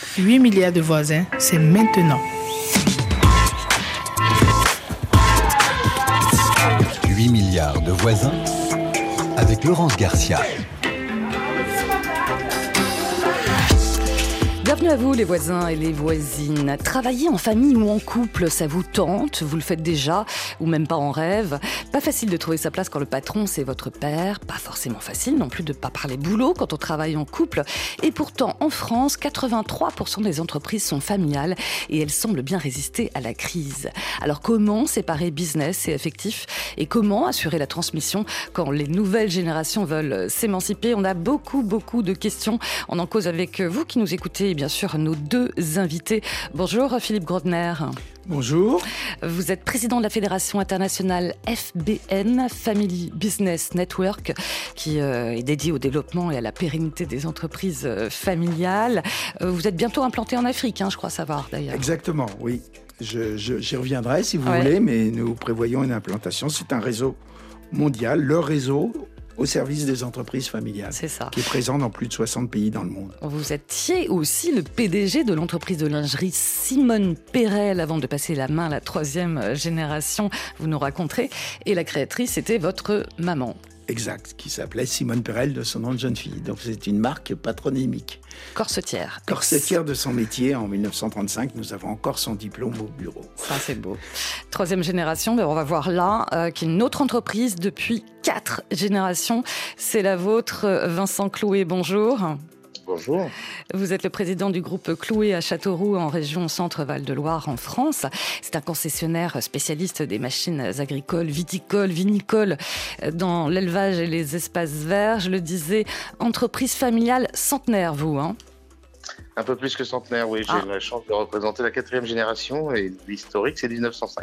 8 milliards de voisins, c'est maintenant. 8 milliards de voisins avec Laurence Garcia. Bienvenue à vous les voisins et les voisines. Travailler en famille ou en couple, ça vous tente? Vous le faites déjà ou même pas en rêve? Pas facile de trouver sa place quand le patron c'est votre père. Pas forcément facile non plus de pas parler boulot quand on travaille en couple. Et pourtant en France, 83% des entreprises sont familiales et elles semblent bien résister à la crise. Alors comment séparer business et affectif? Et comment assurer la transmission quand les nouvelles générations veulent s'émanciper? On a beaucoup de questions. On en cause avec vous qui nous écoutez. Bien sûr, nos deux invités. Bonjour Philippe Grodner. Bonjour. Vous êtes président de la Fédération internationale FBN, Family Business Network, qui est dédiée au développement et à la pérennité des entreprises familiales. Vous êtes bientôt implanté en Afrique, je crois savoir d'ailleurs. Exactement, oui. J'y reviendrai si vous voulez, mais nous prévoyons une implantation. C'est un réseau mondial, le réseau au service des entreprises familiales. C'est ça. Qui est présent dans plus de 60 pays dans le monde. Vous étiez aussi le PDG de l'entreprise de lingerie Simone Perel avant de passer la main à la troisième génération, vous nous raconterez. Et la créatrice, c'était votre maman. Exact, qui s'appelait Simone Perel de son nom de jeune fille. Donc c'est une marque patronymique. Corsetière. Corsetière de son métier. En 1935, nous avons encore son diplôme au bureau. Ça, c'est beau. Troisième génération, on va voir là, qui est une autre entreprise depuis 4 générations. C'est la vôtre, Vincent Clouet, bonjour. Bonjour. Vous êtes le président du groupe Clouet à Châteauroux en région Centre-Val-de-Loire en France. C'est un concessionnaire spécialiste des machines agricoles, viticoles, vinicoles dans l'élevage et les espaces verts. Je le disais, entreprise familiale centenaire, vous, Un peu plus que centenaire, oui. J'ai la chance de représenter la 4e génération et l'historique, c'est 1905.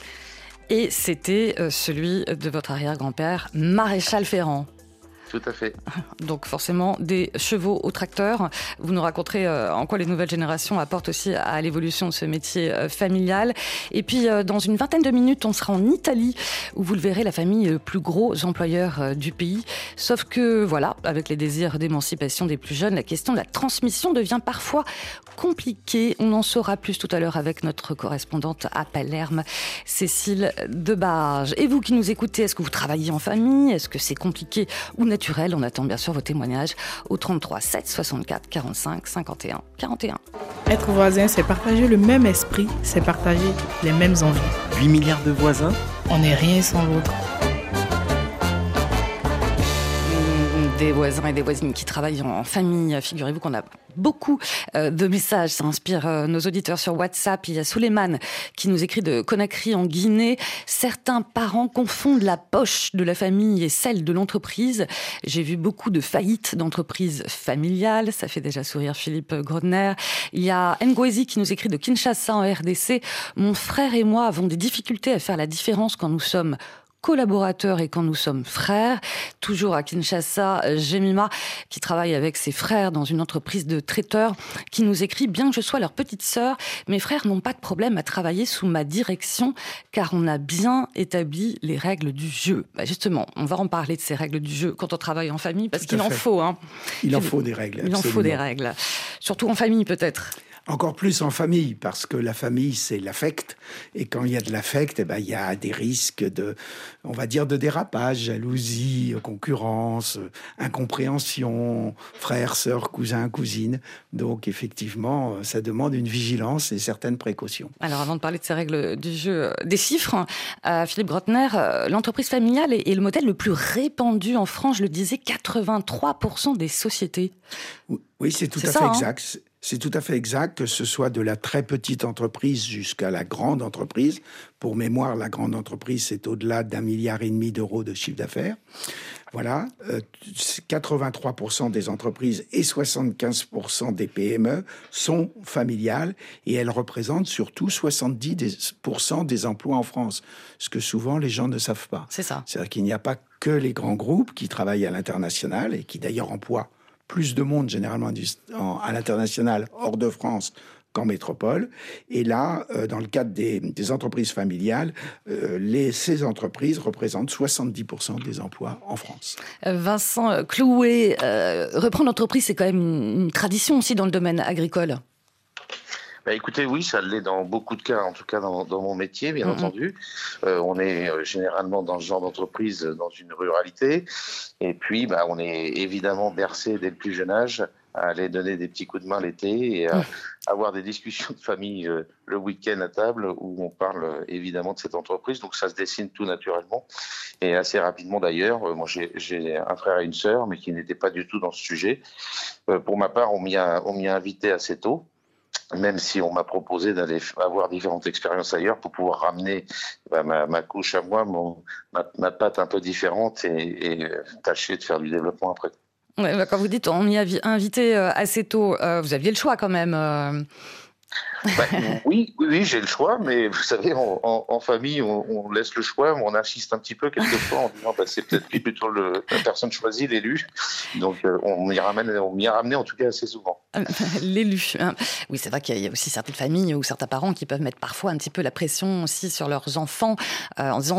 Et c'était celui de votre arrière-grand-père, Maréchal Ferrand. Tout à fait. Donc forcément, des chevaux au tracteur. Vous nous raconterez en quoi les nouvelles générations apportent aussi à l'évolution de ce métier familial. Et puis, dans une vingtaine de minutes, on sera en Italie, où vous le verrez, la famille est le plus gros employeur du pays. Sauf que, voilà, avec les désirs d'émancipation des plus jeunes, la question de la transmission devient parfois compliquée. On en saura plus tout à l'heure avec notre correspondante à Palerme, Cécile Debarge. Et vous qui nous écoutez, est-ce que vous travaillez en famille? Est-ce que c'est compliqué ou naturel? On attend bien sûr vos témoignages au 33 7 64 45 51 41. Être voisin, c'est partager le même esprit, c'est partager les mêmes envies. 8 milliards de voisins. On n'est rien sans l'autre. Des voisins et des voisines qui travaillent en famille. Figurez-vous qu'on a beaucoup de messages. Ça inspire nos auditeurs sur WhatsApp. Il y a Souleymane qui nous écrit de Conakry en Guinée. Certains parents confondent la poche de la famille et celle de l'entreprise. J'ai vu beaucoup de faillites d'entreprises familiales. Ça fait déjà sourire Philippe Grodner. Il y a Ngozi qui nous écrit de Kinshasa en RDC. Mon frère et moi avons des difficultés à faire la différence quand nous sommes collaborateurs et quand nous sommes frères. Toujours à Kinshasa, Jemima, qui travaille avec ses frères dans une entreprise de traiteurs, qui nous écrit « Bien que je sois leur petite sœur, mes frères n'ont pas de problème à travailler sous ma direction, car on a bien établi les règles du jeu. » Justement, on va en parler de ces règles du jeu quand on travaille en famille, parce qu'il en faut. Il en faut des règles, absolument. Il en faut des règles. Surtout en famille, peut-être. Encore plus en famille, parce que la famille, c'est l'affect. Et quand il y a de l'affect, il y a des risques on va dire, de dérapage, jalousie, concurrence, incompréhension, frères, sœurs, cousins, cousines. Donc, effectivement, ça demande une vigilance et certaines précautions. Alors, avant de parler de ces règles du jeu, des chiffres, Philippe Grodner, l'entreprise familiale est le modèle le plus répandu en France, je le disais, 83% des sociétés. Oui, c'est tout à fait exact. C'est tout à fait exact, que ce soit de la très petite entreprise jusqu'à la grande entreprise. Pour mémoire, la grande entreprise, c'est au-delà d'1,5 milliard d'euros de chiffre d'affaires. Voilà, 83% des entreprises et 75% des PME sont familiales et elles représentent surtout 70% des emplois en France, ce que souvent les gens ne savent pas. C'est ça. C'est-à-dire qu'il n'y a pas que les grands groupes qui travaillent à l'international et qui d'ailleurs emploient plus de monde généralement à l'international, hors de France, qu'en métropole. Et là, dans le cadre des entreprises familiales, ces entreprises représentent 70% des emplois en France. Vincent Clouet, reprendre l'entreprise, c'est quand même une tradition aussi dans le domaine agricole. Écoutez, oui, ça l'est dans beaucoup de cas, en tout cas dans mon métier, bien entendu. On est généralement dans ce genre d'entreprise, dans une ruralité. Et puis, on est évidemment bercé dès le plus jeune âge à aller donner des petits coups de main l'été et à avoir des discussions de famille le week-end à table où on parle évidemment de cette entreprise. Donc ça se dessine tout naturellement et assez rapidement d'ailleurs. Moi, j'ai un frère et une sœur, mais qui n'étaient pas du tout dans ce sujet. Pour ma part, on m'y a invité assez tôt. Même si on m'a proposé d'aller avoir différentes expériences ailleurs pour pouvoir ramener ma couche à moi, ma patte un peu différente et tâcher de faire du développement après. Ouais, quand vous dites on m'y a invité assez tôt, vous aviez le choix quand même. Oui, j'ai le choix, mais vous savez, en famille, on laisse le choix, mais on insiste un petit peu quelquefois en disant c'est peut-être lui plutôt la personne choisie, l'élu. Donc on m'y a ramené en tout cas assez souvent. L'élu. Oui, c'est vrai qu'il y a aussi certaines familles ou certains parents qui peuvent mettre parfois un petit peu la pression aussi sur leurs enfants en disant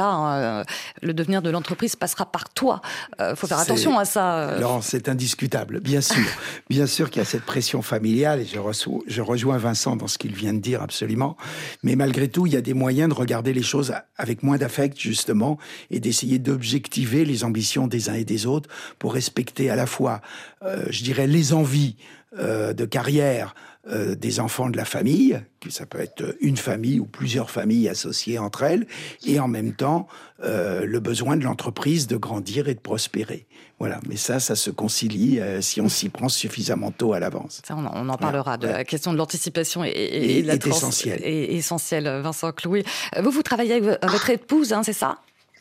le devenir de l'entreprise passera par toi. Faut faire attention à ça. Laurence, c'est indiscutable, bien sûr. Bien sûr qu'il y a cette pression familiale et je rejoins Vincent dans ce qu'il vient de dire absolument. Mais malgré tout, il y a des moyens de regarder les choses avec moins d'affect justement et d'essayer d'objectiver les ambitions des uns et des autres pour respecter à la fois, je dirais, les envies de carrière des enfants de la famille, que ça peut être une famille ou plusieurs familles associées entre elles, et en même temps le besoin de l'entreprise de grandir et de prospérer. Voilà, mais ça se concilie si on s'y prend suffisamment tôt à l'avance. Ça, on en parlera de la question de l'anticipation et de la essentielle. Et essentielle, Vincent Clouet. Vous travaillez avec votre épouse, c'est ça ?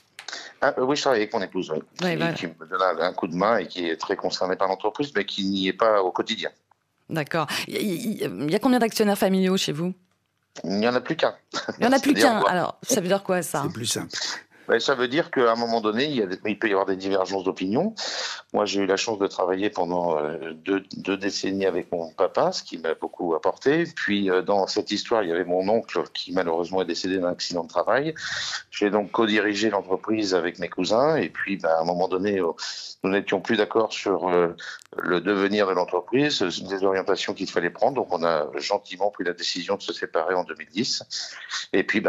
Oui, je travaille avec mon épouse, qui me donne un coup de main et qui est très concernée par l'entreprise, mais qui n'y est pas au quotidien. D'accord. Il y a combien d'actionnaires familiaux chez vous ? Il n'y en a plus qu'un. Il n'y en a plus qu'un. Alors, ça veut dire quoi, ça ? C'est plus simple. Ça veut dire qu'à un moment donné, il peut y avoir des divergences d'opinion. Moi, j'ai eu la chance de travailler pendant deux décennies avec mon papa, ce qui m'a beaucoup apporté. Puis, dans cette histoire, il y avait mon oncle qui, malheureusement, est décédé d'un accident de travail. J'ai donc co-dirigé l'entreprise avec mes cousins. Et puis, à un moment donné, nous n'étions plus d'accord sur le devenir de l'entreprise, des orientations qu'il fallait prendre. Donc, on a gentiment pris la décision de se séparer en 2010. Et puis,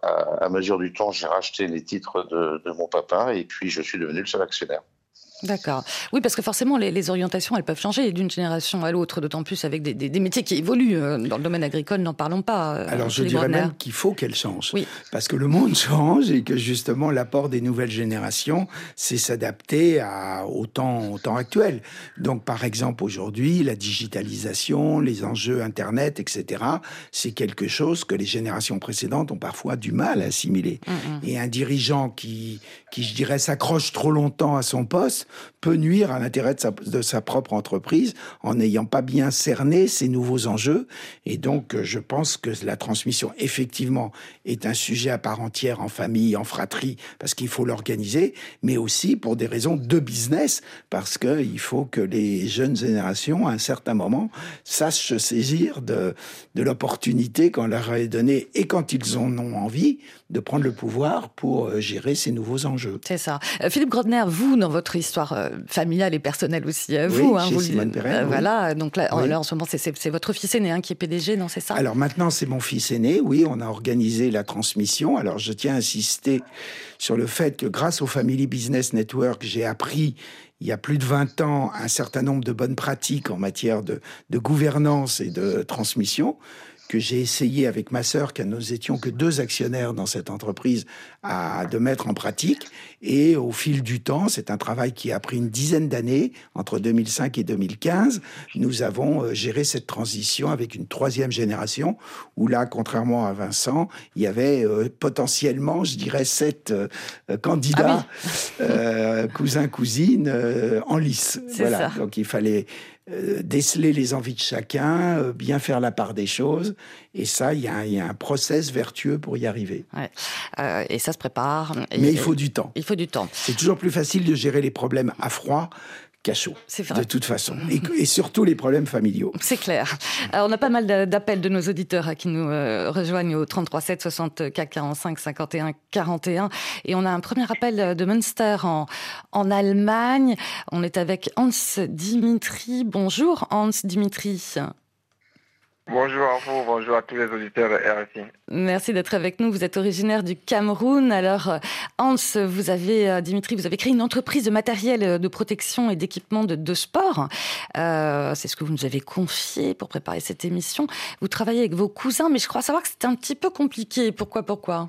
à mesure du temps, j'ai racheté les titres de mon papa et puis je suis devenu le seul actionnaire. D'accord. Oui, parce que forcément, les orientations, elles peuvent changer d'une génération à l'autre, d'autant plus avec des métiers qui évoluent. Dans le domaine agricole, n'en parlons pas. Alors, je dirais même qu'il faut qu'elles changent. Oui. Parce que le monde change et que, justement, l'apport des nouvelles générations, c'est s'adapter au temps actuel. Donc, par exemple, aujourd'hui, la digitalisation, les enjeux Internet, etc., c'est quelque chose que les générations précédentes ont parfois du mal à assimiler. Et un dirigeant qui, je dirais, s'accroche trop longtemps à son poste, peut nuire à l'intérêt de sa propre entreprise en n'ayant pas bien cerné ces nouveaux enjeux. Et donc, je pense que la transmission, effectivement, est un sujet à part entière en famille, en fratrie, parce qu'il faut l'organiser, mais aussi pour des raisons de business, parce qu'il faut que les jeunes générations, à un certain moment, sachent se saisir de l'opportunité qu'on leur a donnée et quand ils en ont envie, de prendre le pouvoir pour gérer ces nouveaux enjeux. C'est ça. Philippe Grodner, vous, dans votre histoire familiale et personnelle aussi, vous, chez Simone Perrin, voilà, donc là, en ce moment, c'est votre fils aîné qui est PDG, non, c'est ça ? Alors maintenant, c'est mon fils aîné, oui, on a organisé la transmission. Alors je tiens à insister sur le fait que grâce au Family Business Network, j'ai appris il y a plus de 20 ans un certain nombre de bonnes pratiques en matière de gouvernance et de transmission, que j'ai essayé avec ma sœur, car nous étions que 2 actionnaires dans cette entreprise, de mettre en pratique. Et au fil du temps, c'est un travail qui a pris une dizaine d'années, entre 2005 et 2015, nous avons géré cette transition avec une 3e génération, où là, contrairement à Vincent, il y avait potentiellement, je dirais, 7 candidats, cousins, cousines, en lice. Voilà. Ça. Donc il fallait déceler les envies de chacun, bien faire la part des choses. Et ça, il y a un process vertueux pour y arriver. Ouais. Et ça se prépare. Mais il faut du temps. Il faut du temps. C'est toujours plus facile de gérer les problèmes à froid qu'à chaud, de toute façon. Et surtout les problèmes familiaux. C'est clair. Alors, on a pas mal d'appels de nos auditeurs qui nous rejoignent au 33 7 64 45 51 41. Et on a un premier appel de Münster en Allemagne. On est avec Hans Dimitri. Bonjour Hans Dimitri. Bonjour à vous, bonjour à tous les auditeurs de RFI. Merci d'être avec nous. Vous êtes originaire du Cameroun. Alors, Hans, Dimitri, vous avez créé une entreprise de matériel de protection et d'équipement de sport. C'est ce que vous nous avez confié pour préparer cette émission. Vous travaillez avec vos cousins, mais je crois savoir que c'est un petit peu compliqué. Pourquoi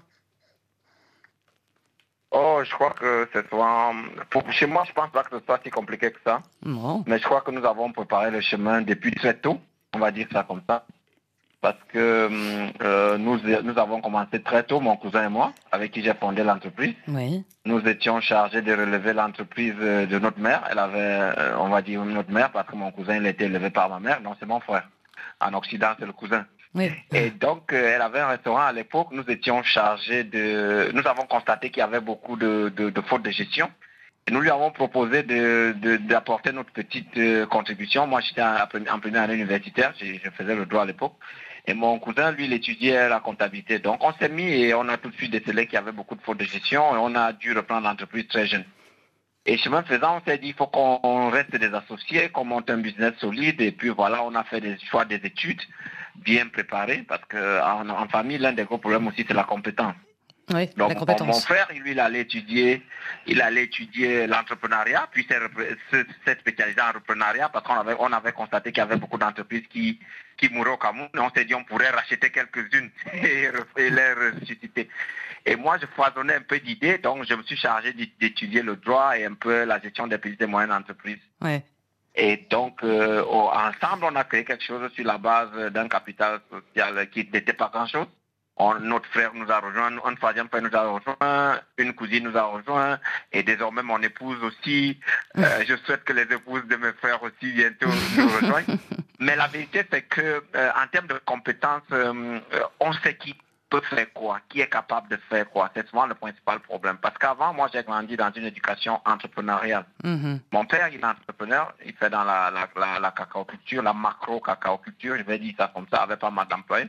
Oh, je crois que c'est souvent... Chez moi, je pense pas que ce soit si compliqué que ça. Non. Mais je crois que nous avons préparé le chemin depuis très tôt, on va dire ça comme ça. Parce que nous avons commencé très tôt, mon cousin et moi, avec qui j'ai fondé l'entreprise. Oui. Nous étions chargés de relever l'entreprise de notre mère. Elle avait, on va dire, notre mère, parce que mon cousin, il était élevé par ma mère, donc c'est mon frère. En Occident, c'est le cousin. Oui. Et donc, elle avait un restaurant à l'époque. Nous étions chargés Nous avons constaté qu'il y avait beaucoup de fautes de gestion. Et nous lui avons proposé d'apporter notre petite contribution. Moi, j'étais en première année universitaire. Je faisais le droit à l'époque. Et mon cousin, lui, il étudiait la comptabilité. Donc, on s'est mis et on a tout de suite décelé qu'il y avait beaucoup de fautes de gestion. Et on a dû reprendre l'entreprise très jeune. Et chemin faisant, on s'est dit, il faut qu'on reste des associés, qu'on monte un business solide. Et puis voilà, on a fait des choix des études bien préparées. Parce qu'en famille, l'un des gros problèmes aussi, c'est la compétence. Oui, donc, la compétence. Mon frère, lui, il allait étudier l'entrepreneuriat, puis s'est spécialisé en entrepreneuriat parce qu'on avait constaté qu'il y avait beaucoup d'entreprises qui mouraient au Cameroun. Et on s'est dit on pourrait racheter quelques-unes et les ressusciter. Et moi, je foisonnais un peu d'idées, donc je me suis chargé d'étudier le droit et un peu la gestion des petites et moyennes entreprises. Ouais. Et donc, ensemble, on a créé quelque chose sur la base d'un capital social qui n'était pas grand-chose. Notre frère nous a rejoint, un troisième frère nous a rejoint, une cousine nous a rejoint, et désormais mon épouse aussi. Je souhaite que les épouses de mes frères aussi bientôt nous rejoignent. Mais la vérité, c'est que en termes de compétences, on sait qui peut faire quoi, qui est capable de faire quoi. C'est souvent le principal problème. Parce qu'avant, moi, j'ai grandi dans une éducation entrepreneuriale. Mm-hmm. Mon père, il est entrepreneur, il fait dans la cacaoculture, la macro-cacaoculture, je vais dire ça comme ça, avec pas mal d'employés.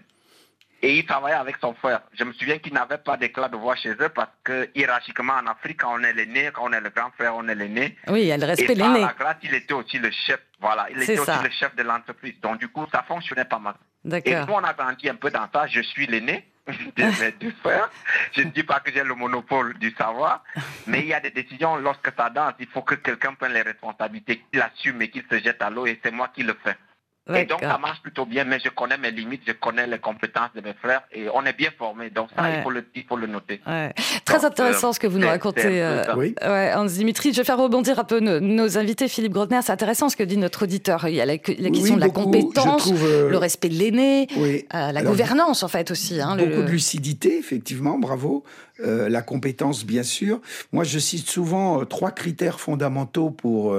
Et il travaillait avec son frère. Je me souviens qu'il n'avait pas d'éclat de voix chez eux parce que hiérarchiquement en Afrique, quand on est l'aîné, quand on est le grand frère, on est l'aîné. Oui, il y a le respect de l'aîné. Et par la grâce, il était aussi le chef. Voilà, il était aussi le chef de l'entreprise. Donc du coup, ça fonctionnait pas mal. D'accord. Et nous, on a grandi un peu dans ça. Je suis l'aîné de mes deux frères. Je ne dis pas que j'ai le monopole du savoir, mais il y a des décisions, lorsque ça danse, il faut que quelqu'un prenne les responsabilités, qu'il assume et qu'il se jette à l'eau, et c'est moi qui le fais. Et donc, ça marche plutôt bien, mais je connais mes limites, je connais les compétences de mes frères et on est bien formés. Donc, ça, il faut le noter. Ouais. Très intéressant ce que vous nous racontez. Oui. Hans Dimitri, je vais faire rebondir un peu nos invités. Philippe Grotner, c'est intéressant ce que dit notre auditeur. Il y a la question de la compétence, le respect de l'aîné, la gouvernance, en fait, aussi. Beaucoup de lucidité, effectivement, bravo. La compétence, bien sûr. Moi, je cite souvent 3 critères fondamentaux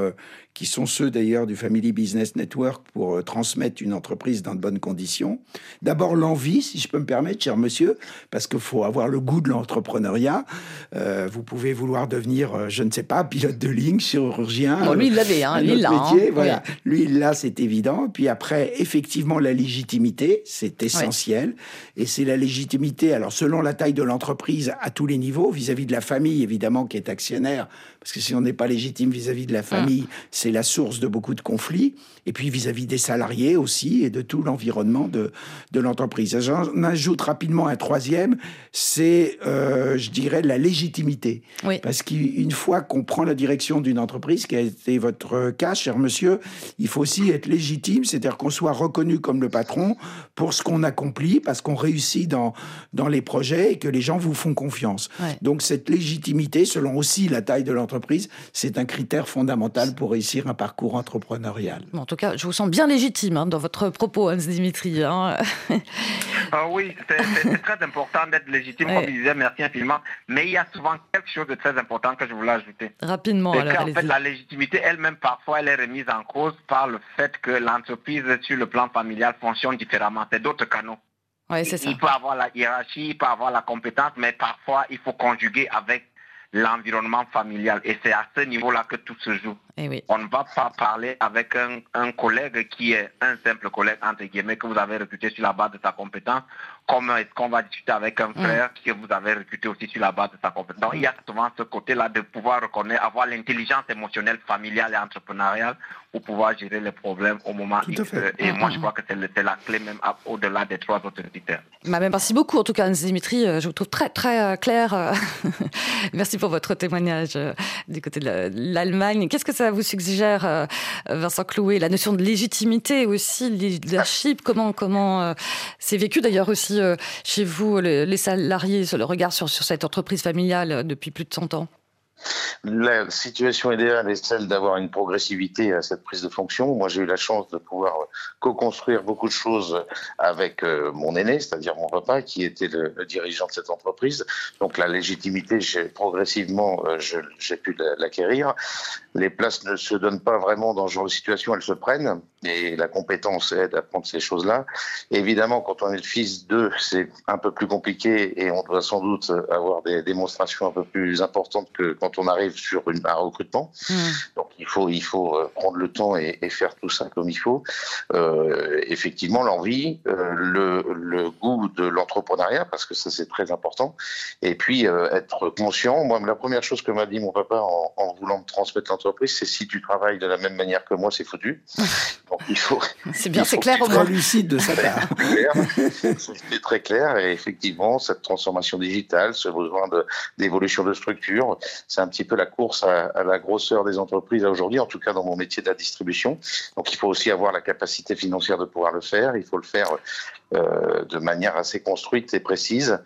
qui sont ceux d'ailleurs du Family Business Network pour transmettre une entreprise dans de bonnes conditions. D'abord, l'envie, si je peux me permettre, cher monsieur, parce qu'il faut avoir le goût de l'entrepreneuriat. Vous pouvez vouloir devenir, je ne sais pas, pilote de ligne, chirurgien. Bon, lui, il l'avait, il l'a. Voilà. Oui. Lui, il l'a, c'est évident. Puis après, effectivement, la légitimité, c'est essentiel. Et c'est la légitimité, alors selon la taille de l'entreprise, à tous les niveaux, vis-à-vis de la famille, évidemment, qui est actionnaire, parce que si on n'est pas légitime vis-à-vis de la famille, c'est la source de beaucoup de conflits, et puis vis-à-vis des salariés aussi, et de tout l'environnement de l'entreprise. J'en ajoute rapidement un troisième, c'est, je dirais, la légitimité. Oui. Parce qu'une fois qu'on prend la direction d'une entreprise, qui a été votre cas, cher monsieur, il faut aussi être légitime, c'est-à-dire qu'on soit reconnu comme le patron pour ce qu'on accomplit, parce qu'on réussit dans les projets et que les gens vous font confiance. Ouais. Donc cette légitimité, selon aussi la taille de l'entreprise, c'est un critère fondamental pour réussir un parcours entrepreneurial. Bon, en tout cas, je vous sens bien légitime dans votre propos, Hans Dimitri. Oui, c'est très important d'être légitime, comme il disait, merci infiniment. Mais il y a souvent quelque chose de très important que je voulais ajouter. Rapidement, c'est qu'en fait, la légitimité elle-même, parfois, elle est remise en cause par le fait que l'entreprise, sur le plan familial, fonctionne différemment. C'est d'autres canaux. Oui, c'est ça. Il peut avoir la hiérarchie, il peut avoir la compétence, mais parfois, il faut conjuguer avec l'environnement familial. Et c'est à ce niveau-là que tout se joue. oui. On ne va pas parler avec un collègue qui est un simple collègue, entre guillemets, que vous avez recruté sur la base de sa compétence, comme est-ce qu'on va discuter avec un frère que vous avez recruté aussi sur la base de sa compétence. Donc, il y a souvent ce côté-là de pouvoir reconnaître, avoir l'intelligence émotionnelle, familiale et entrepreneuriale pour pouvoir gérer les problèmes au moment X. Et moi, je crois que c'est la clé même au-delà des 3 autres critères. Merci beaucoup, en tout cas, Anne-Cécile Dimitri. Je vous trouve très, très clair. Merci pour votre témoignage du côté de l'Allemagne. Qu'est-ce que ça vous suggère, Vincent Clouet, la notion de légitimité aussi, le leadership, comment c'est vécu d'ailleurs aussi chez vous, les salariés, le regard sur cette entreprise familiale depuis plus de 100 ans? La situation idéale est celle d'avoir une progressivité à cette prise de fonction. Moi, j'ai eu la chance de pouvoir co-construire beaucoup de choses avec mon aîné, c'est-à-dire mon papa, qui était le dirigeant de cette entreprise. Donc la légitimité, progressivement, j'ai pu l'acquérir. Les places ne se donnent pas vraiment dans ce genre de situation, elles se prennent. Et la compétence aide à prendre ces choses-là. Et évidemment, quand on est le fils d'eux, c'est un peu plus compliqué et on doit sans doute avoir des démonstrations un peu plus importantes que quand on arrive sur un recrutement. Donc il faut prendre le temps et faire tout ça comme il faut. Effectivement, l'envie, le goût de l'entrepreneuriat, parce que ça c'est très important. Et puis être conscient. Moi, la première chose que m'a dit mon papa en voulant me transmettre l'entreprise, c'est si tu travailles de la même manière que moi, c'est foutu. Donc il faut. C'est bien, c'est clair au moins. Lucide de sa part. C'est très clair et effectivement cette transformation digitale, ce besoin d'évolution de structure, c'est un petit peu la course à la grosseur des entreprises aujourd'hui, en tout cas dans mon métier de la distribution. Donc il faut aussi avoir la capacité financière de pouvoir le faire. Il faut le faire de manière assez construite et précise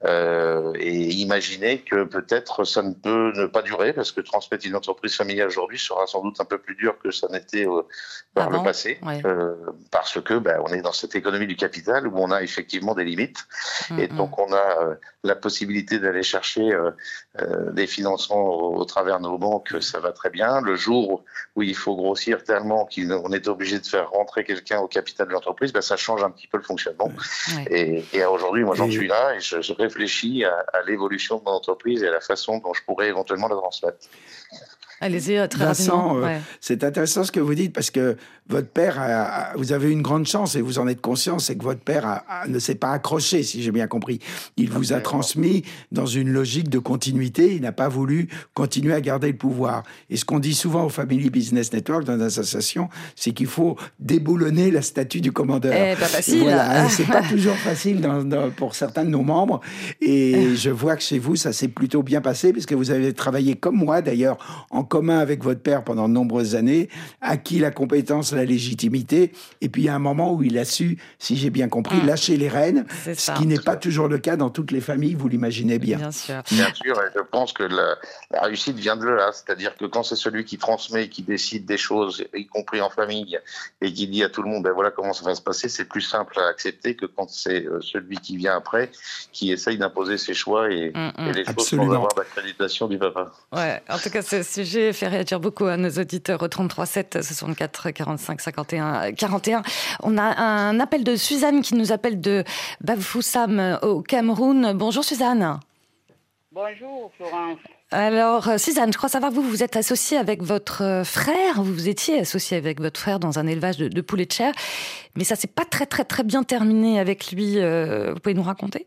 et imaginer que peut-être ça ne peut ne pas durer parce que transmettre une entreprise familiale aujourd'hui sera sans doute un peu plus dur que ça n'était par le passé parce que on est dans cette économie du capital où on a effectivement des limites et donc on a la possibilité d'aller chercher des financements au travers de nos banques, ça va très bien. Le jour où il faut grossir tellement qu'on est obligé de faire rentrer quelqu'un au capital de l'entreprise, ça change un petit peu le fonctionnement. Et aujourd'hui, moi j'en suis là et je réfléchis à l'évolution de mon entreprise et à la façon dont je pourrais éventuellement la transmettre. Allez-y, très Vincent, rapidement. C'est intéressant ce que vous dites parce que votre père, vous avez une grande chance et vous en êtes conscient, c'est que votre père ne s'est pas accroché, si j'ai bien compris. Il vous a transmis dans une logique de continuité. Il n'a pas voulu continuer à garder le pouvoir. Et ce qu'on dit souvent au Family Business Network, dans l'association, c'est qu'il faut déboulonner la statue du commandeur. Pas facile. Voilà, c'est pas toujours facile pour certains de nos membres. Et je vois que chez vous, ça s'est plutôt bien passé parce que vous avez travaillé comme moi, d'ailleurs, en commun avec votre père pendant de nombreuses années, acquis la compétence, la légitimité, et puis il y a un moment où il a su, si j'ai bien compris, lâcher les rênes, ce qui n'est pas toujours le cas dans toutes les familles, vous l'imaginez bien. Bien sûr, et je pense que la réussite vient de là, c'est-à-dire que quand c'est celui qui transmet, qui décide des choses, y compris en famille, et qui dit à tout le monde, voilà comment ça va se passer, c'est plus simple à accepter que quand c'est celui qui vient après, qui essaye d'imposer ses choix et les choses sans avoir d'accréditation du papa. Ouais, en tout cas, ce sujet fait réagir beaucoup à nos auditeurs au 33 7 64 45 51 41. On a un appel de Suzanne qui nous appelle de Bafoussam au Cameroun. Bonjour Suzanne. Bonjour Florence. Alors Suzanne, je crois savoir que vous êtes associée avec votre frère. Vous étiez associée avec votre frère dans un élevage de poulets de chair, mais ça s'est pas très très très bien terminé avec lui. Vous pouvez nous raconter?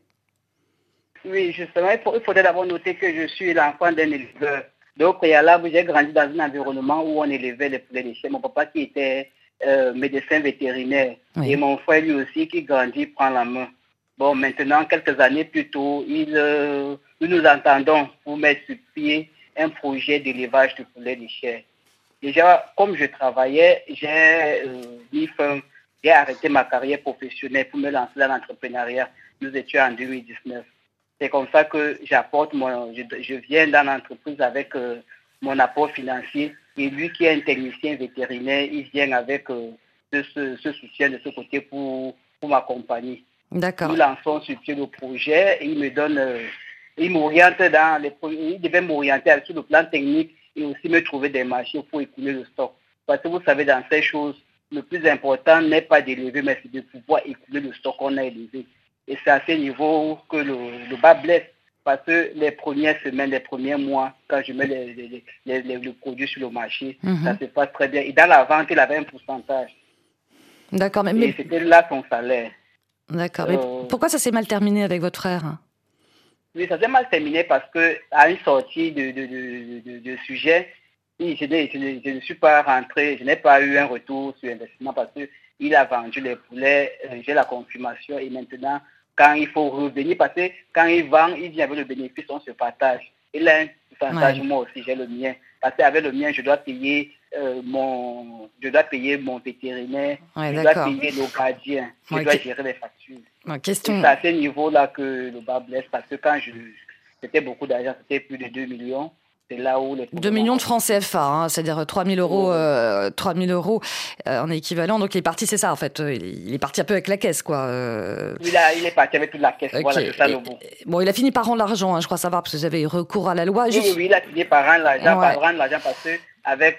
Oui, justement, il faudrait d'abord noter que je suis l'enfant d'un éleveur. Donc, au préalable, j'ai grandi dans un environnement où on élevait les poulets de chair. Mon papa qui était médecin vétérinaire et mon frère lui aussi qui grandit prend la main. Bon, maintenant, quelques années plus tôt, nous nous entendons pour mettre sur pied un projet d'élevage de poulets de chair. Déjà, comme je travaillais, j'ai arrêté ma carrière professionnelle pour me lancer dans l'entrepreneuriat. Nous étions en 2019. C'est comme ça que je viens dans l'entreprise avec mon apport financier. Et lui qui est un technicien vétérinaire, il vient avec ce soutien de ce côté pour m'accompagner. D'accord. Nous lançons sur pied le projet et il m'oriente il devait m'orienter sur le plan technique et aussi me trouver des marchés pour écouler le stock. Parce que vous savez, dans ces choses, le plus important n'est pas d'élever, mais c'est de pouvoir écouler le stock qu'on a élevé. Et c'est à ce niveau que le bas blesse. parce que les premières semaines, les premiers mois, quand je mets les produits sur le marché, ça se passe très bien. Et dans la vente, il avait un pourcentage. D'accord, mais et c'était là son salaire. D'accord, mais pourquoi ça s'est mal terminé avec votre frère? Oui, ça s'est mal terminé parce qu'à une sortie de sujet, je ne suis pas rentré, je n'ai pas eu un retour sur investissement parce qu'il a vendu les poulets, j'ai la confirmation et maintenant, quand il faut revenir, parce que quand il vend, il vient avec le bénéfice, on se partage. Il a un pourcentage, moi aussi, j'ai le mien. Parce qu'avec le mien, je dois payer mon vétérinaire, je dois payer le gardien, je dois gérer les factures. Question... C'est à ce niveau-là que le bas blesse, parce que quand c'était beaucoup d'argent, c'était plus de 2 millions. C'est là où les 2 millions de francs CFA, hein, c'est-à-dire 3 000 euros en équivalent. Donc il est parti, c'est ça en fait. Il est parti un peu avec la caisse, quoi. Il est parti avec toute la caisse, voilà, c'est ça le mot. Bon, il a fini par rendre l'argent, hein, je crois savoir, parce que vous avez eu recours à la loi. Oui, il a fini par rendre l'argent, parce que avec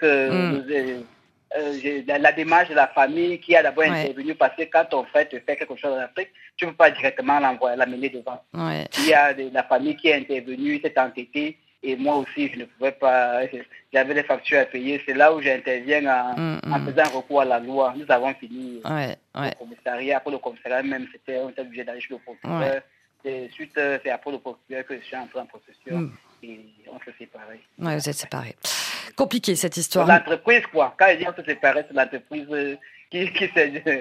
la démarche de la famille qui a d'abord intervenu, parce que quand ton frère te fait quelque chose en Afrique, tu ne peux pas directement l'amener devant. Il y a la famille qui est intervenue, s'est entêtée. Et moi aussi, je ne pouvais pas, j'avais des factures à payer. C'est là où j'interviens en faisant recours à la loi. Nous avons fini le commissariat. Après le commissariat même, on était obligé d'aller chez le procureur. C'est après le procureur que je suis entré en procession. Et on s'est séparés. Oui, vous êtes séparés. Compliqué cette histoire. L'entreprise, quoi. Quand je dis on s'est séparés, c'est l'entreprise qui s'est...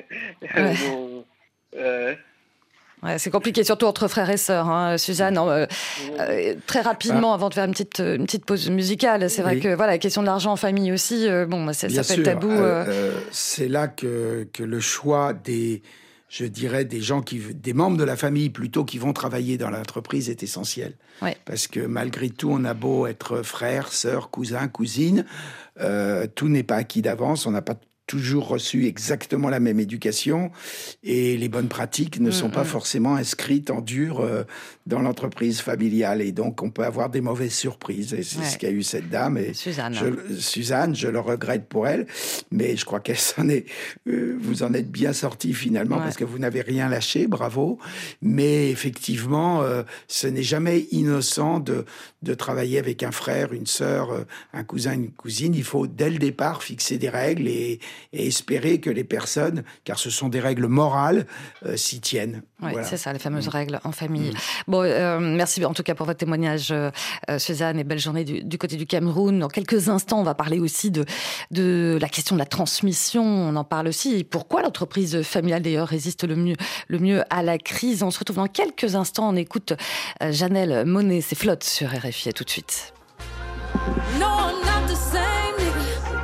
Ouais, c'est compliqué, surtout entre frères et sœurs, hein, Suzanne. Très rapidement, avant de faire une petite pause musicale, c'est vrai que voilà, la question de l'argent en famille aussi, ça peut être tabou. C'est là que le choix des gens des membres de la famille plutôt qui vont travailler dans l'entreprise est essentiel. Ouais. Parce que malgré tout, on a beau être frère, sœur, cousin, cousine, tout n'est pas acquis d'avance, on n'a pas toujours reçu exactement la même éducation et les bonnes pratiques ne sont pas forcément inscrites en dur dans l'entreprise familiale et donc on peut avoir des mauvaises surprises et c'est ce qu'a eu cette dame et Suzanne, je le regrette pour elle, mais je crois qu'elle vous en êtes bien sortie finalement parce que vous n'avez rien lâché, bravo, mais effectivement ce n'est jamais innocent de travailler avec un frère, une sœur, un cousin, une cousine. Il faut dès le départ fixer des règles et espérer que les personnes, car ce sont des règles morales, s'y tiennent. Oui, voilà. C'est ça, les fameuses règles en famille. Bon, merci en tout cas pour votre témoignage, Suzanne, et belle journée du côté du Cameroun. Dans quelques instants, on va parler aussi de la question de la transmission. On en parle aussi. Et pourquoi l'entreprise familiale, d'ailleurs, résiste le mieux à la crise. On se retrouve dans quelques instants. On écoute Janelle Monáe, c'est Flotte sur RFI. À tout de suite. No, I'm not the same, nigga.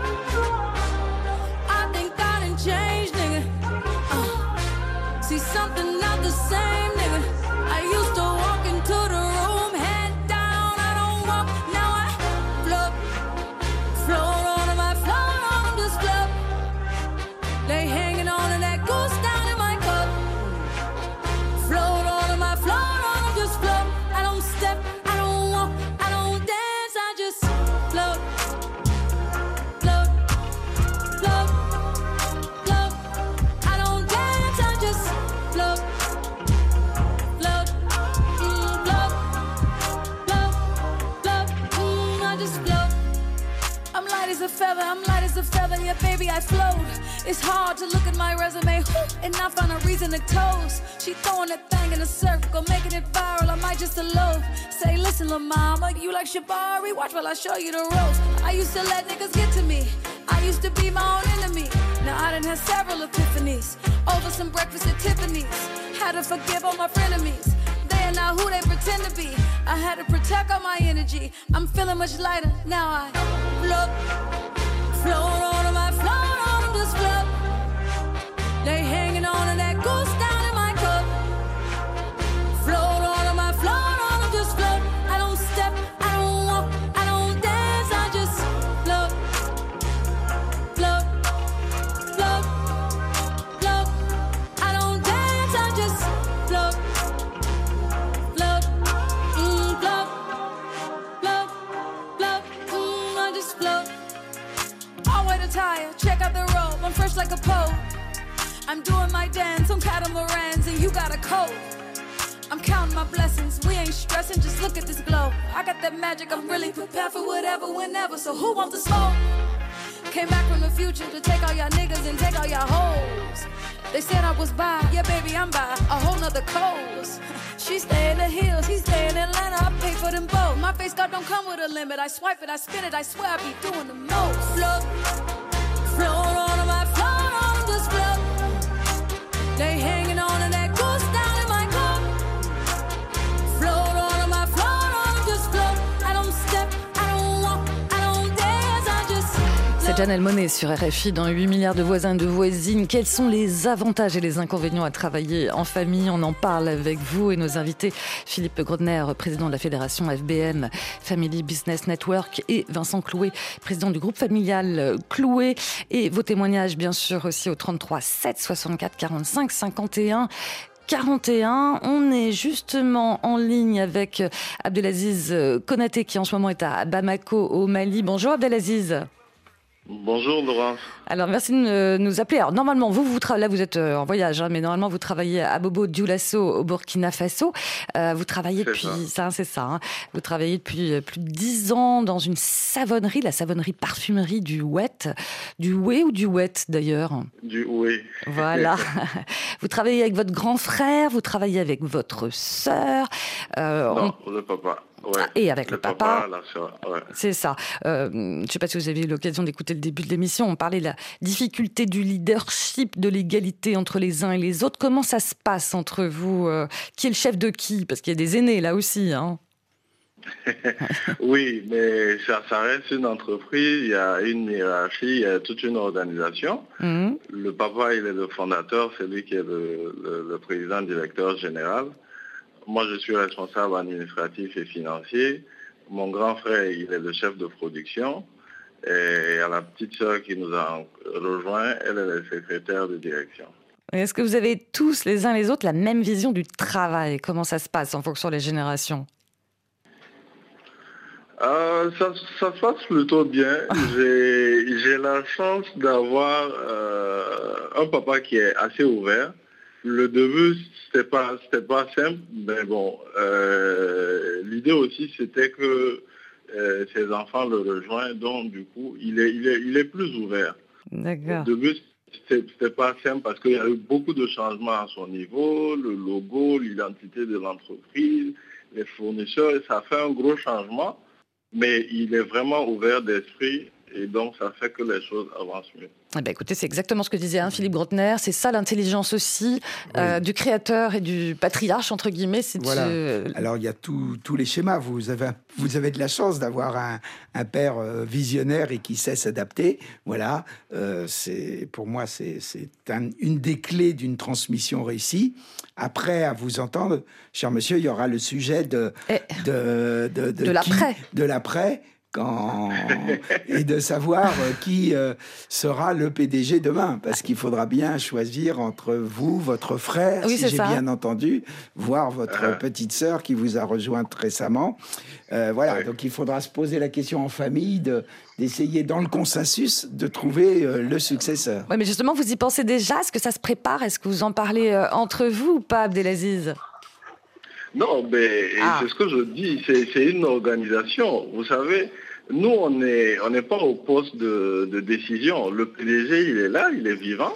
I think I done changed, nigga. See something not the same, nigga. I used to walk into the room, head down, I don't walk. Now I float on my float on this club. They hanging on to that goose down in my cup. Float on my float on this float. I don't step, I don't walk, I don't dance, I just float, float, float, float. I don't dance, I just float, float, float, float, float. I just float. I'm light as a feather, I'm light as a feather, yeah baby I float. It's hard to look at my resume and not find a reason to toast. She throwing that thing in a circle, making it viral, I might just elope. Say listen lil' mama, you like Shabari, watch while I show you the ropes. I used to let niggas get to me, I used to be my own enemy. Now I done had several epiphanies, over some breakfast at Tiffany's. Had to forgive all my frenemies, they are not who they pretend to be. I had to protect all my energy, I'm feeling much lighter, now I float on my float on this float. They hanging on to that goose down in my cup. Float on my float on this float. I don't step, I don't walk, I don't dance, I just float, float, float, float. I don't dance, I just float, float, float, float, float, I just float. I'll wear the tire, check out the robe, I'm fresh like a Pope. I'm doing my dance on catamarans and you got a coat. I'm counting my blessings. We ain't stressing, just look at this glow. I got that magic, I'm really prepared for whatever, whenever. So who wants to smoke? Came back from the future to take all y'all niggas and take all y'all hoes. They said I was by, yeah baby I'm by a whole nother coast. She stay in the hills, he stay in Atlanta, I pay for them both. My face card don't come with a limit, I swipe it, I spin it, I swear I be doing the most. Float, float on them, I float on them, just float. They hanging on and that goose down in my cup. Float on them, I float on them, just float. I don't step, I don't walk, I don't dance, I just float. C'est Janelle Monáe sur RFI dans 8 milliards de voisins et de voisines. Quels sont les avantages et les inconvénients à travailler en famille? On en parle avec vous et nos invités. Philippe Grodner, président de la fédération FBN Family Business Network, et Vincent Clouet, président du groupe familial Clouet. Et vos témoignages, bien sûr, aussi au 33 7 64 45 51. 41. On est justement en ligne avec Abdelaziz Konaté qui en ce moment est à Bamako au Mali. Bonjour Abdelaziz. Bonjour Laurence. Alors merci de nous appeler. Alors normalement là vous êtes en voyage, hein, mais normalement vous travaillez à Bobo Dioulasso au Burkina Faso. Vous travaillez depuis Vous travaillez depuis plus de 10 ans dans une savonnerie, la savonnerie parfumerie du Wet, du Oué ou du Wet d'ailleurs. Du Oué. Voilà. Vous travaillez avec votre grand frère, vous travaillez avec votre sœur. Non, le papa. Ouais. Et avec le papa, la soeur, ouais. C'est ça. Je ne sais pas si vous avez eu l'occasion d'écouter le début de l'émission. On parlait de la difficulté du leadership, de l'égalité entre les uns et les autres. Comment ça se passe entre vous? Qui est le chef de qui? Parce qu'il y a des aînés là aussi. Hein. Oui, mais ça reste une entreprise. Il y a une hiérarchie, il y a toute une organisation. Mmh. Le papa, il est le fondateur, c'est lui qui est le président directeur général. Moi, je suis responsable administratif et financier. Mon grand frère, il est le chef de production. Et à la petite sœur qui nous a rejoint, elle est la secrétaire de direction. Est-ce que vous avez tous, les uns les autres, la même vision du travail? Comment ça se passe en fonction des générations? Ça se passe plutôt bien. J'ai la chance d'avoir un papa qui est assez ouvert. Le début, c'était pas simple, mais bon, l'idée aussi, c'était que ses enfants le rejoignent, donc du coup, il est plus ouvert. D'accord. Au début, c'était pas simple parce qu'il y a eu beaucoup de changements à son niveau, le logo, l'identité de l'entreprise, les fournisseurs, et ça fait un gros changement, mais il est vraiment ouvert d'esprit. Et donc, ça fait que les choses avancent mieux. Eh ben, écoutez, c'est exactement ce que disait Philippe Grodner. C'est ça l'intelligence aussi, oui. Du créateur et du patriarche, entre guillemets. Voilà. Alors, il y a tous les schémas. Vous avez de la chance d'avoir un père visionnaire et qui sait s'adapter. Voilà. Pour moi, c'est une des clés d'une transmission réussie. Après, à vous entendre, cher monsieur, il y aura le sujet de l'après. De l'après. Et de savoir qui sera le PDG demain, parce qu'il faudra bien choisir entre vous, votre frère, oui, si j'ai bien entendu, voire votre petite sœur qui vous a rejointe récemment. Voilà, oui. Donc il faudra se poser la question en famille, d'essayer dans le consensus de trouver le successeur. Oui, mais justement, vous y pensez déjà? Est-ce que ça se prépare? Est-ce que vous en parlez entre vous ou pas, Abdelaziz? Non, mais c'est ce que je dis, c'est une organisation. Vous savez, nous, on n'est pas au poste de décision. Le PDG, il est là, il est vivant.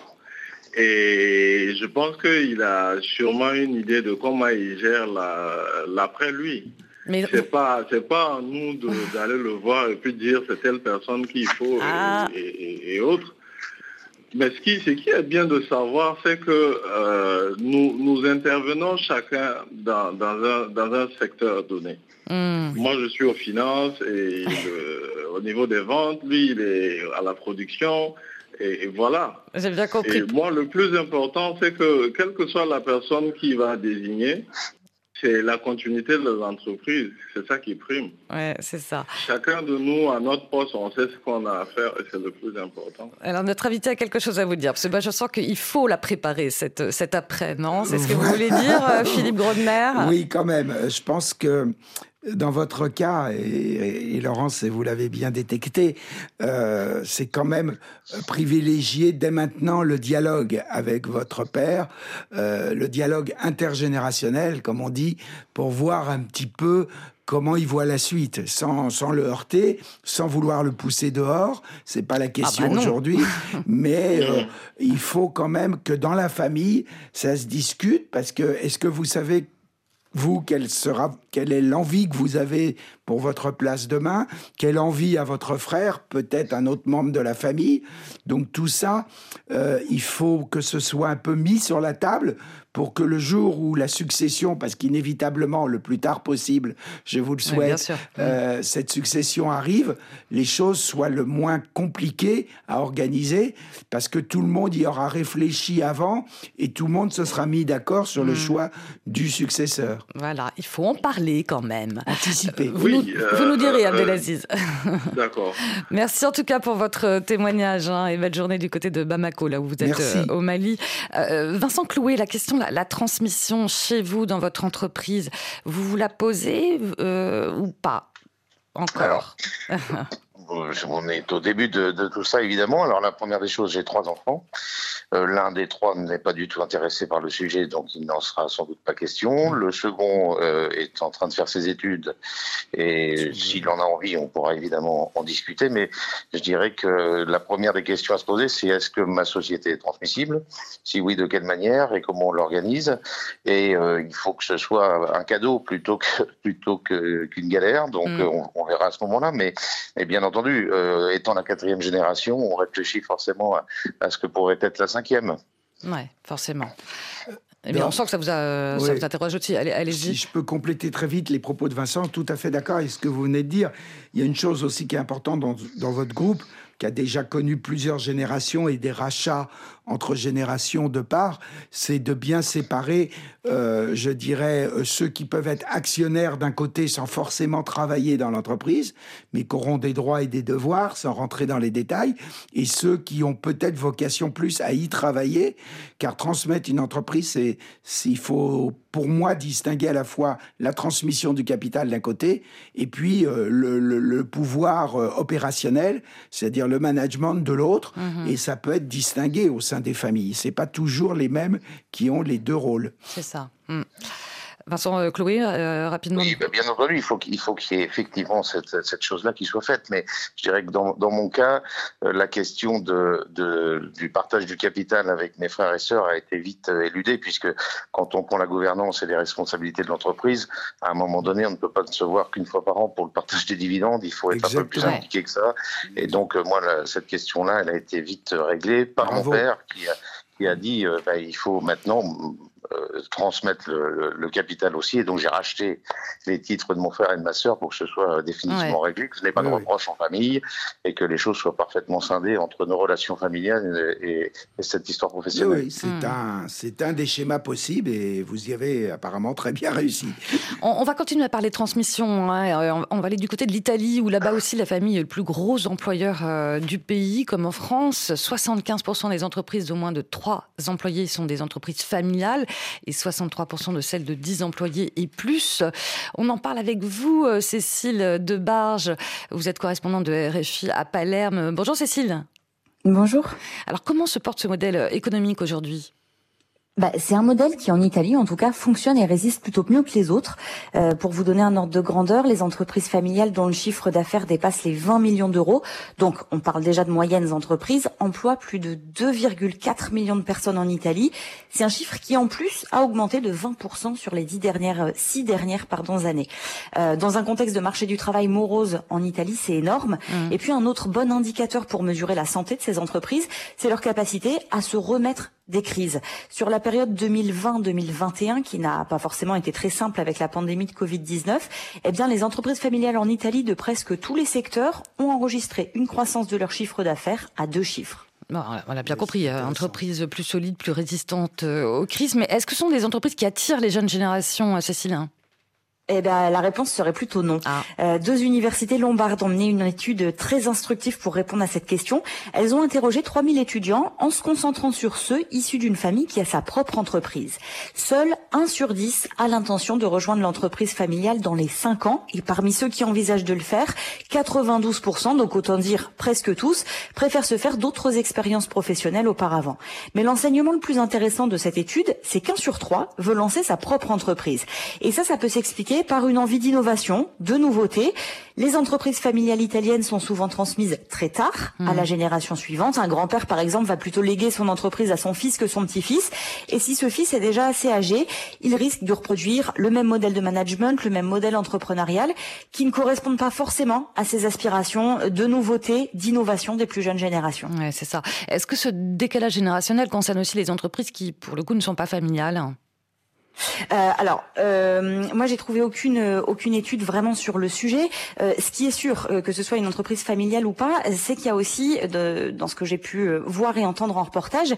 Et je pense qu'il a sûrement une idée de comment il gère l'après lui. Mais c'est pas à nous d'aller le voir et puis dire c'est telle personne qu'il faut et autres. Mais ce qui est bien de savoir, c'est que nous intervenons chacun dans un secteur donné. Moi, je suis aux finances et au niveau des ventes, lui, il est à la production. Et voilà. J'ai bien compris. Et moi, le plus important, c'est que quelle que soit la personne qui va désigner, c'est la continuité de l'entreprise. C'est ça qui prime. Ouais, c'est ça. Chacun de nous, à notre poste, on sait ce qu'on a à faire et c'est le plus important. Alors, notre invité a quelque chose à vous dire. Parce que je sens qu'il faut la préparer, cette après, non? C'est ce que vous voulez dire, Philippe Grodner? Oui, quand même. Je pense que dans votre cas, et Laurence, vous l'avez bien détecté, c'est quand même privilégier dès maintenant le dialogue avec votre père, le dialogue intergénérationnel, comme on dit, pour voir un petit peu comment il voit la suite, sans le heurter, sans vouloir le pousser dehors. C'est pas la question aujourd'hui, mais il faut quand même que dans la famille, ça se discute, parce que est-ce que vous savez, vous, quelle est l'envie que vous avez pour votre place demain? Quelle envie a votre frère? Peut-être un autre membre de la famille? Donc tout ça, il faut que ce soit un peu mis sur la table pour que le jour où la succession, parce qu'inévitablement, le plus tard possible, je vous le souhaite, cette succession arrive, les choses soient le moins compliquées à organiser, parce que tout le monde y aura réfléchi avant et tout le monde se sera mis d'accord sur le choix du successeur. Voilà, il faut en parler quand même. Anticiper. Vous nous direz, Abdelaziz. D'accord. Merci en tout cas pour votre témoignage et belle journée du côté de Bamako, là où vous êtes au Mali. Vincent Clouet, la question, la transmission chez vous, dans votre entreprise, vous la posez ou pas encore? On est au début de tout ça, évidemment. Alors, la première des choses, j'ai 3 enfants. L'un des 3 n'est pas du tout intéressé par le sujet, donc il n'en sera sans doute pas question. Le second est en train de faire ses études, et s'il en a envie, on pourra évidemment en discuter. Mais je dirais que la première des questions à se poser, c'est est-ce que ma société est transmissible? Si oui, de quelle manière et comment on l'organise? Et il faut que ce soit un cadeau plutôt qu'une galère. Donc, on verra à ce moment-là. Mais bien entendu, étant la 4e génération, on réfléchit forcément à ce que pourrait être la 5e. Oui, forcément. Eh bien, on sent que ça vous interroge aussi. Allez-y. Si je peux compléter très vite les propos de Vincent, tout à fait d'accord avec ce que vous venez de dire. Il y a une chose aussi qui est importante dans votre groupe, qui a déjà connu plusieurs générations et des rachats entre générations de parts, c'est de bien séparer, je dirais, ceux qui peuvent être actionnaires d'un côté sans forcément travailler dans l'entreprise, mais qui auront des droits et des devoirs sans rentrer dans les détails, et ceux qui ont peut-être vocation plus à y travailler, car transmettre une entreprise, il faut, pour moi, distinguer à la fois la transmission du capital d'un côté et puis le pouvoir opérationnel, c'est-à-dire le management de l'autre, et ça peut être distingué au sein des familles. C'est pas toujours les mêmes qui ont les 2 rôles. C'est ça. Vincent Clouet, rapidement. Oui, bien entendu, il faut qu'il y ait effectivement cette chose-là qui soit faite. Mais je dirais que dans mon cas, la question du partage du capital avec mes frères et sœurs a été vite éludée, puisque quand on prend la gouvernance et les responsabilités de l'entreprise, à un moment donné, on ne peut pas se voir qu'une fois par an pour le partage des dividendes. Il faut être un peu plus impliqué que ça. Et donc, moi, cette question-là, elle a été vite réglée par mon père qui a dit il faut maintenant transmettre le capital aussi, et donc j'ai racheté les titres de mon frère et de ma sœur pour que ce soit définitivement réglé, que ce n'est pas de reproche en famille et que les choses soient parfaitement scindées entre nos relations familiales et cette histoire professionnelle. Oui, c'est un des schémas possibles et vous y avez apparemment très bien réussi. On va continuer à parler de transmission, hein. On va aller du côté de l'Italie où là-bas aussi la famille est le plus gros employeur du pays, comme en France. 75% des entreprises d'au moins de 3 employés sont des entreprises familiales et 63% de celles de 10 employés et plus. On en parle avec vous, Cécile Debarge. Vous êtes correspondante de RFI à Palerme. Bonjour Cécile. Bonjour. Alors comment se porte ce modèle économique aujourd'hui ? C'est un modèle qui, en Italie, en tout cas, fonctionne et résiste plutôt mieux que les autres. Pour vous donner un ordre de grandeur, les entreprises familiales dont le chiffre d'affaires dépasse les 20 millions d'euros, donc on parle déjà de moyennes entreprises, emploient plus de 2,4 millions de personnes en Italie. C'est un chiffre qui, en plus, a augmenté de 20% sur les 6 dernières années. Dans un contexte de marché du travail morose en Italie, c'est énorme. Et puis, un autre bon indicateur pour mesurer la santé de ces entreprises, c'est leur capacité à se remettre des crises. Sur la période 2020-2021, qui n'a pas forcément été très simple avec la pandémie de Covid-19, les entreprises familiales en Italie de presque tous les secteurs ont enregistré une croissance de leur chiffre d'affaires à 2 chiffres. Bon, on a bien compris, entreprises plus solides, plus résistantes aux crises. Mais est-ce que ce sont des entreprises qui attirent les jeunes générations, Cécile ? Eh ben, la réponse serait plutôt non. Deux universités lombardes ont mené une étude très instructive pour répondre à cette question. Elles ont interrogé 3000 étudiants en se concentrant sur ceux issus d'une famille qui a sa propre entreprise. Seul 1 sur 10 a l'intention de rejoindre l'entreprise familiale dans les 5 ans. Et parmi ceux qui envisagent de le faire, 92%, donc autant dire presque tous, préfèrent se faire d'autres expériences professionnelles auparavant. Mais l'enseignement le plus intéressant de cette étude, c'est qu'1 sur 3 veut lancer sa propre entreprise. Et ça peut s'expliquer par une envie d'innovation, de nouveauté. Les entreprises familiales italiennes sont souvent transmises très tard à la génération suivante. Un grand-père, par exemple, va plutôt léguer son entreprise à son fils que son petit-fils. Et si ce fils est déjà assez âgé, il risque de reproduire le même modèle de management, le même modèle entrepreneurial, qui ne correspondent pas forcément à ses aspirations de nouveauté, d'innovation des plus jeunes générations. Ouais, c'est ça. Est-ce que ce décalage générationnel concerne aussi les entreprises qui, pour le coup, ne sont pas familiales ? Moi j'ai trouvé aucune étude vraiment sur le sujet. Ce qui est sûr, que ce soit une entreprise familiale ou pas, c'est qu'il y a aussi, dans ce que j'ai pu voir et entendre en reportage,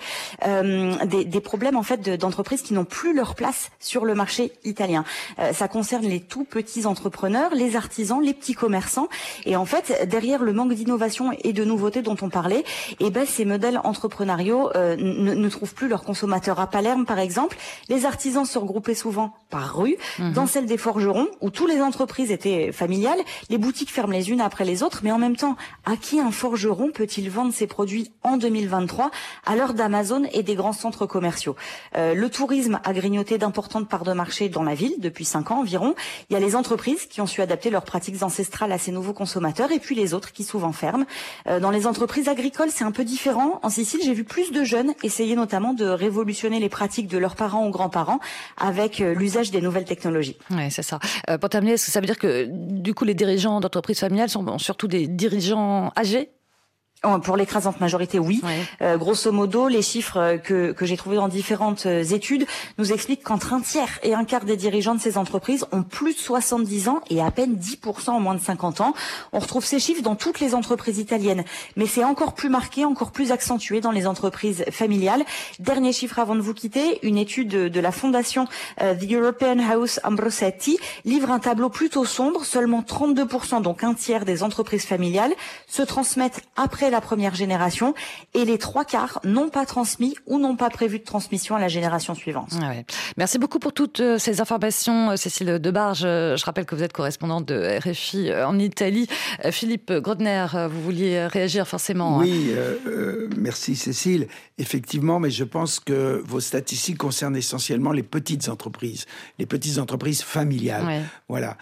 des problèmes en fait d'entreprises qui n'ont plus leur place sur le marché italien. Ça concerne les tout petits entrepreneurs, les artisans, les petits commerçants. Et en fait, derrière le manque d'innovation et de nouveauté dont on parlait, ces modèles entrepreneuriaux ne trouvent plus leurs consommateurs. À Palerme, par exemple, les artisans se regroupés souvent par rue. Dans celle des forgerons, où toutes les entreprises étaient familiales, les boutiques ferment les unes après les autres, mais en même temps, à qui un forgeron peut-il vendre ses produits en 2023 à l'heure d'Amazon et des grands centres commerciaux? Le tourisme a grignoté d'importantes parts de marché dans la ville depuis 5 ans environ. Il y a les entreprises qui ont su adapter leurs pratiques ancestrales à ces nouveaux consommateurs, et puis les autres qui souvent ferment. Dans les entreprises agricoles, c'est un peu différent. En Sicile, j'ai vu plus de jeunes essayer notamment de révolutionner les pratiques de leurs parents ou grands-parents avec l'usage des nouvelles technologies. Oui, c'est ça. Pour terminer, est-ce que ça veut dire que du coup les dirigeants d'entreprises familiales sont surtout des dirigeants âgés ? Pour l'écrasante majorité, oui. Grosso modo, les chiffres que j'ai trouvés dans différentes études nous expliquent qu'entre 1/3 et 1/4 des dirigeants de ces entreprises ont plus de 70 ans et à peine 10% en moins de 50 ans. On retrouve ces chiffres dans toutes les entreprises italiennes, mais c'est encore plus marqué, encore plus accentué dans les entreprises familiales. Dernier chiffre avant de vous quitter, une étude de la fondation The European House Ambrosetti livre un tableau plutôt sombre. Seulement 32%, donc 1/3 des entreprises familiales, se transmettent après la première génération, et les 3/4 n'ont pas transmis ou n'ont pas prévu de transmission à la génération suivante. Merci beaucoup pour toutes ces informations, Cécile Debarge. Je rappelle que vous êtes correspondante de RFI en Italie. Philippe Grodner, vous vouliez réagir forcément. Oui, merci Cécile. Effectivement, mais je pense que vos statistiques concernent essentiellement les petites entreprises familiales. Ouais. Voilà.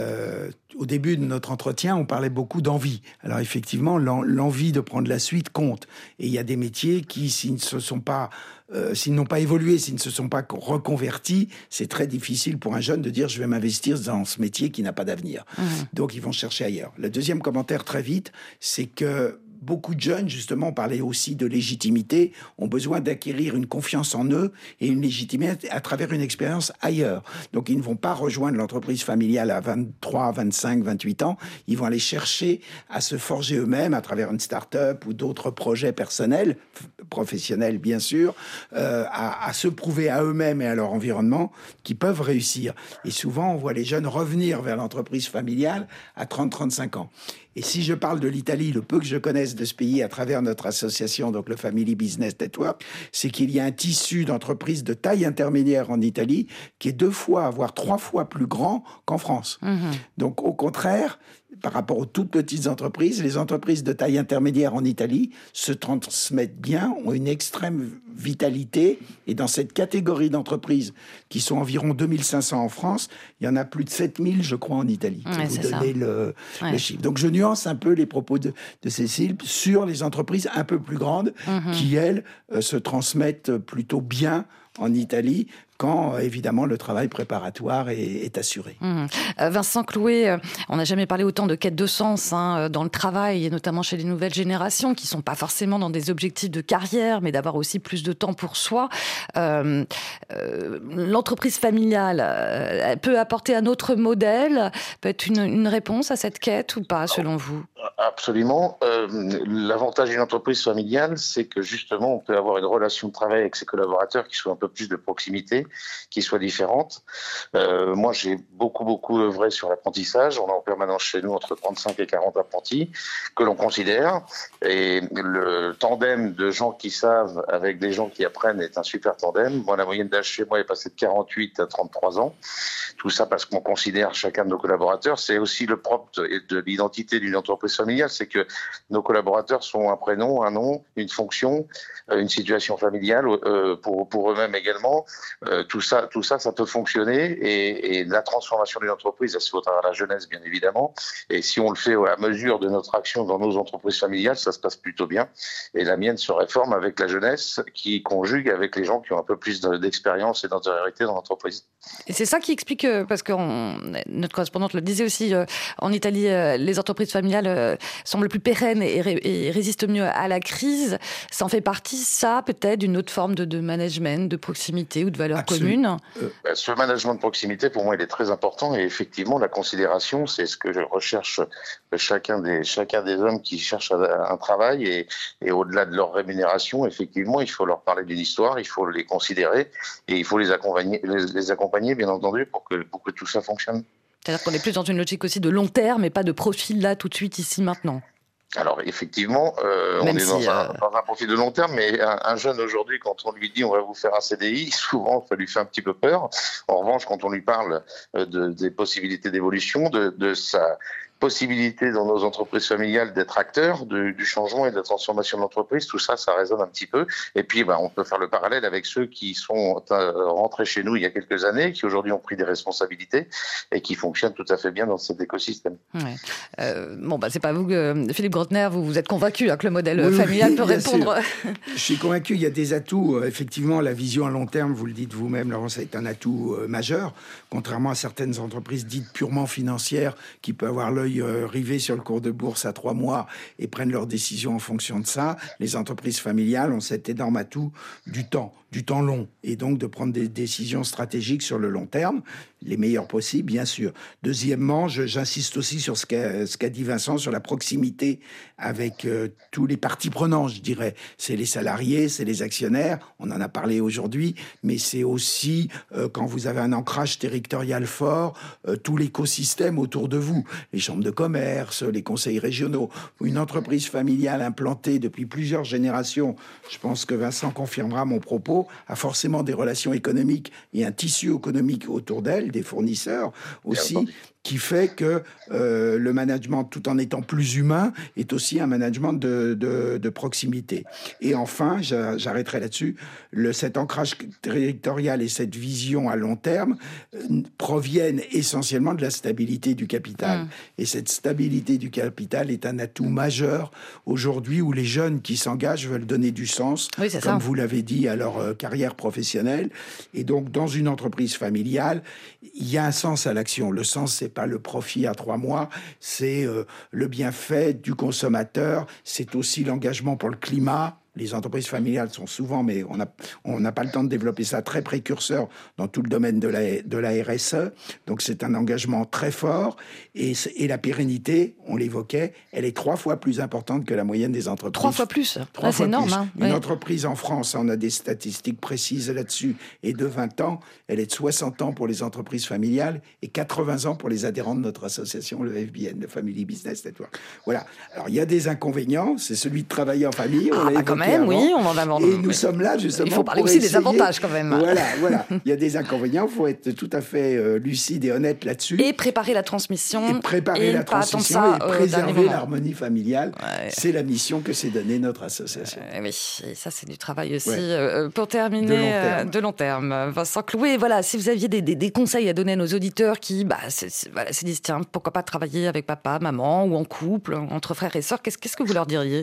Au début de notre entretien, on parlait beaucoup d'envie. Alors effectivement, l'envie de prendre la suite compte. Et il y a des métiers qui, s'ils n'ont pas évolué, s'ils ne se sont pas reconvertis, c'est très difficile pour un jeune de dire je vais m'investir dans ce métier qui n'a pas d'avenir. Donc ils vont chercher ailleurs. Le deuxième commentaire très vite, c'est que beaucoup de jeunes, justement, on parlait aussi de légitimité, ont besoin d'acquérir une confiance en eux et une légitimité à travers une expérience ailleurs. Donc, ils ne vont pas rejoindre l'entreprise familiale à 23, 25, 28 ans. Ils vont aller chercher à se forger eux-mêmes à travers une start-up ou d'autres projets personnels, professionnels, bien sûr, à se prouver à eux-mêmes et à leur environnement qu'ils peuvent réussir. Et souvent, on voit les jeunes revenir vers l'entreprise familiale à 30, 35 ans. Et si je parle de l'Italie, le peu que je connaisse de ce pays à travers notre association, donc le Family Business Network, c'est qu'il y a un tissu d'entreprises de taille intermédiaire en Italie qui est 2 fois, voire 3 fois plus grand qu'en France. Donc au contraire, par rapport aux toutes petites entreprises, les entreprises de taille intermédiaire en Italie se transmettent bien, ont une extrême vitalité. Et dans cette catégorie d'entreprises, qui sont environ 2500 en France, il y en a plus de 7000, je crois, en Italie. Ouais, vous donnez le chiffre. Donc je nuance un peu les propos de Cécile sur les entreprises un peu plus grandes qui, elles, se transmettent plutôt bien en Italie, quand, évidemment, le travail préparatoire est assuré. Vincent Clouet, on n'a jamais parlé autant de quête de sens dans le travail, et notamment chez les nouvelles générations, qui ne sont pas forcément dans des objectifs de carrière, mais d'avoir aussi plus de temps pour soi. L'entreprise familiale, elle peut apporter un autre modèle, peut être une réponse à cette quête ou pas, selon vous ? Absolument. L'avantage d'une entreprise familiale, c'est que justement, on peut avoir une relation de travail avec ses collaborateurs qui soit un peu plus de proximité, qui soit différente. Moi, j'ai beaucoup œuvré sur l'apprentissage. On a en permanence chez nous entre 35 et 40 apprentis que l'on considère. Et le tandem de gens qui savent avec des gens qui apprennent est un super tandem. Moi, la moyenne d'âge chez moi est passée de 48 à 33 ans. Tout ça parce qu'on considère chacun de nos collaborateurs. C'est aussi le propre de l'identité d'une entreprise familiale, c'est que nos collaborateurs sont un prénom, un nom, une fonction, une situation familiale pour eux-mêmes également. Tout ça, ça peut fonctionner et la transformation d'une entreprise, elle se fait au travers de la jeunesse, bien évidemment. Et si on le fait à mesure de notre action dans nos entreprises familiales, ça se passe plutôt bien. Et la mienne se réforme avec la jeunesse qui conjugue avec les gens qui ont un peu plus d'expérience et d'antériorité dans l'entreprise. Et c'est ça qui explique, parce que notre correspondante le disait aussi, en Italie, les entreprises familiales semblent plus pérennes et résistent mieux à la crise. Ça en fait partie, ça, peut-être, d'une autre forme de management, de proximité ou de valeurs communes. Ce management de proximité, pour moi, il est très important. Et effectivement, la considération, c'est ce que je recherche chacun des hommes qui cherchent un travail. Et au-delà de leur rémunération, effectivement, il faut leur parler d'une histoire, il faut les considérer et il faut les accompagner, bien entendu, pour que tout ça fonctionne. C'est-à-dire qu'on est plus dans une logique aussi de long terme et pas de profil là, tout de suite, ici, maintenant. Alors effectivement, on est dans un profil de long terme, mais un jeune aujourd'hui, quand on lui dit on va vous faire un CDI, souvent ça lui fait un petit peu peur. En revanche, quand on lui parle des possibilités d'évolution, de sa possibilité dans nos entreprises familiales d'être acteurs du changement et de la transformation de l'entreprise, tout ça, ça résonne un petit peu. Et puis, on peut faire le parallèle avec ceux qui sont rentrés chez nous il y a quelques années, qui aujourd'hui ont pris des responsabilités et qui fonctionnent tout à fait bien dans cet écosystème. Ouais. C'est pas vous, Philippe Grotner, vous êtes convaincu que le modèle familial peut répondre. Je suis convaincu, il y a des atouts. Effectivement, la vision à long terme, vous le dites vous-même, Laurent, c'est un atout majeur, contrairement à certaines entreprises dites purement financières qui peuvent avoir l'œil rivé sur le cours de bourse à 3 mois et prennent leurs décisions en fonction de ça. Les entreprises familiales ont cet énorme atout du temps long, et donc de prendre des décisions stratégiques sur le long terme, les meilleures possibles, bien sûr. Deuxièmement, j'insiste aussi sur ce qu'a dit Vincent, sur la proximité avec tous les parties prenantes, je dirais. C'est les salariés, c'est les actionnaires, on en a parlé aujourd'hui, mais c'est aussi, quand vous avez un ancrage territorial fort, tout l'écosystème autour de vous, les chambres de commerce, les conseils régionaux. Une entreprise familiale implantée depuis plusieurs générations, je pense que Vincent confirmera mon propos, a forcément des relations économiques et un tissu économique autour d'elle, des fournisseurs aussi, qui fait que le management, tout en étant plus humain, est aussi un management de proximité. Et enfin, j'arrêterai là-dessus, cet ancrage territorial et cette vision à long terme proviennent essentiellement de la stabilité du capital. Et cette stabilité du capital est un atout majeur aujourd'hui où les jeunes qui s'engagent veulent donner du sens, comme vous l'avez dit, à leur carrière professionnelle. Et donc, dans une entreprise familiale, il y a un sens à l'action. Le sens, c'est pas le profit à 3 mois, c'est le bienfait du consommateur, c'est aussi l'engagement pour le climat. Les entreprises familiales sont souvent, mais on n'a pas le temps de développer ça, très précurseur dans tout le domaine de la RSE. Donc c'est un engagement très fort. Et la pérennité, on l'évoquait, elle est 3 fois plus importante que la moyenne des entreprises. 3 fois plus, c'est énorme. Hein. Une entreprise en France, on a des statistiques précises là-dessus, et de 20 ans, elle est de 60 ans pour les entreprises familiales et 80 ans pour les adhérents de notre association, le FBN, le Family Business Network. Voilà. Alors il y a des inconvénients, c'est celui de travailler en famille. Oui, on en a. Et nous sommes là justement. Il faut parler aussi des avantages quand même. Voilà. Il y a des inconvénients. Il faut être tout à fait lucide et honnête là-dessus. Et préparer la transmission. Et préserver l'harmonie familiale. Ouais. C'est la mission que s'est donnée notre association. Oui, et ça c'est du travail aussi. Pour terminer, de long terme. Vincent Clouet, voilà, si vous aviez des conseils à donner à nos auditeurs qui se disent tiens, pourquoi pas travailler avec papa, maman ou en couple, entre frères et sœurs, qu'est-ce que vous leur diriez ?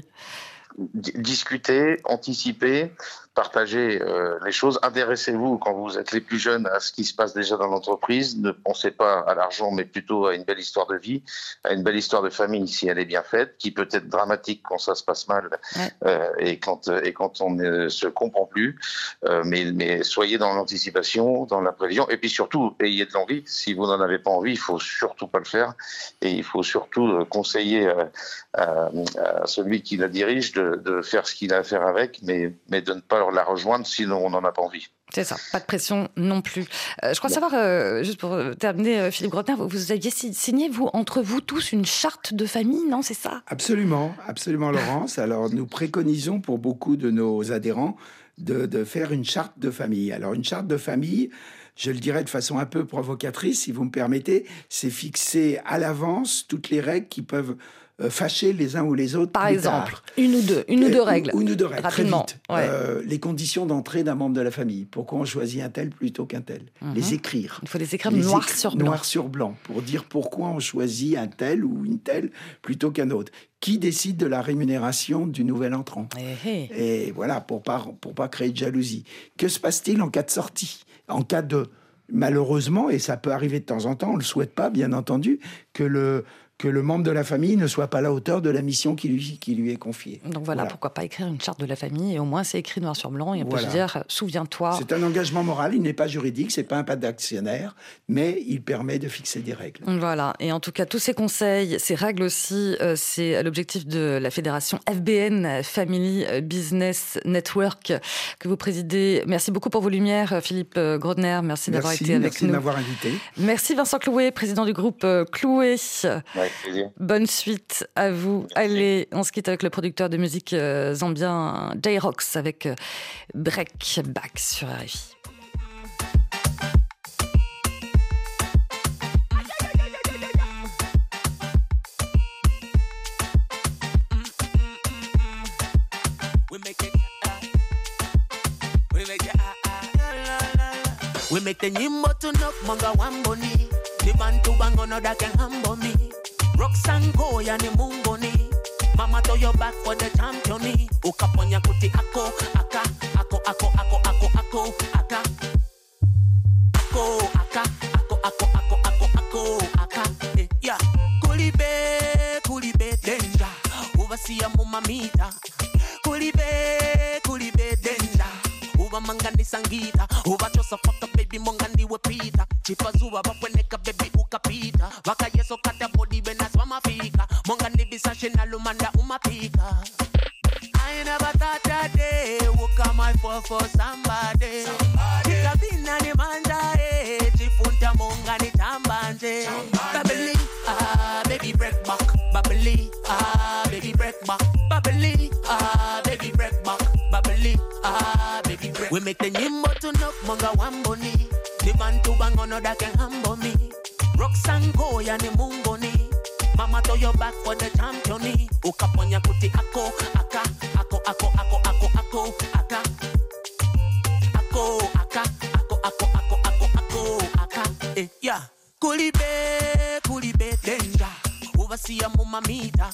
discuter, anticiper, partager les choses. Intéressez-vous, quand vous êtes les plus jeunes, à ce qui se passe déjà dans l'entreprise. Ne pensez pas à l'argent, mais plutôt à une belle histoire de vie, à une belle histoire de famille si elle est bien faite, qui peut être dramatique quand ça se passe mal et quand on ne se comprend plus. Mais soyez dans l'anticipation, dans la prévision, et puis surtout, ayez de l'envie. Si vous n'en avez pas envie, il faut surtout pas le faire, et il faut surtout conseiller à celui qui la dirige de faire ce qu'il a à faire avec, mais de ne pas la rejoindre, sinon on n'en a pas envie. C'est ça, pas de pression non plus. Je crois savoir, juste pour terminer, Philippe Grotner, vous aviez signé, entre vous tous, une charte de famille, non, c'est ça ? Absolument, Laurence. Alors, nous préconisons pour beaucoup de nos adhérents de faire une charte de famille. Alors, une charte de famille, je le dirais de façon un peu provocatrice, si vous me permettez, c'est fixer à l'avance toutes les règles qui peuvent fâcher les uns ou les autres. Par exemple, une ou deux règles. Une ou deux règles, rapidement. Très vite. Les conditions d'entrée d'un membre de la famille. Pourquoi on choisit un tel plutôt qu'un tel ? Les écrire. Il faut les écrire noir sur blanc. Noir sur blanc, pour dire pourquoi on choisit un tel ou une telle plutôt qu'un autre. Qui décide de la rémunération du nouvel entrant ? Et voilà, pour pas créer de jalousie. Que se passe-t-il en cas de sortie ? En cas de... Malheureusement, et ça peut arriver de temps en temps, on ne le souhaite pas, bien entendu, que le membre de la famille ne soit pas à la hauteur de la mission qui lui est confiée. Donc voilà, pourquoi pas écrire une charte de la famille, et au moins c'est écrit noir sur blanc, et on peut se dire, souviens-toi... C'est un engagement moral, il n'est pas juridique, c'est pas un pas d'actionnaire, mais il permet de fixer des règles. Voilà, et en tout cas, tous ces conseils, ces règles aussi, c'est l'objectif de la fédération FBN, Family Business Network, que vous présidez. Merci beaucoup pour vos lumières, Philippe Grotner, merci d'avoir été avec nous. Merci de m'avoir invité. Merci Vincent Clouet, président du groupe Clouet. Bonne suite à vous. Allez, on se quitte avec le producteur de musique zambien J-Rox avec Break Back sur RFI. We make the nyimbo to knock manga wamboni. The bantu bango no that can humble me. Roxanne Goya ni mungoni. Mama to your back for the champion. Ukaponya kuti ako aka ako ako ako ako ako aka ako aka ako ako ako ako ako aka yeah. Kulibe danger. Overseer mumamita. Kulibe danger. Uba mangani sangita. Uba chosa fuck up baby mongandi we pita. Chipa zuba bakweneka baby ukapita. Waka yeso kata body benas mama fika. Mongandi bisashe na lumanda umapika. I never thought that day would come I fall for somebody. Tika bina ni manja chifunta mongani tambanje. Babili baby break back. Babili baby break back. Babili baby break back. Babili baby break. We make the nyimbo to knock manga wamboni. The bantu bango no that can humble me. Roxanne Goya ni mungoni. Mama to your back for the champion. Ukaponya kuti ako aka ako ako ako ako ako aka ako aka ako ako ako ako ako aka yeah. Kulibe danger. Overseer mumamita.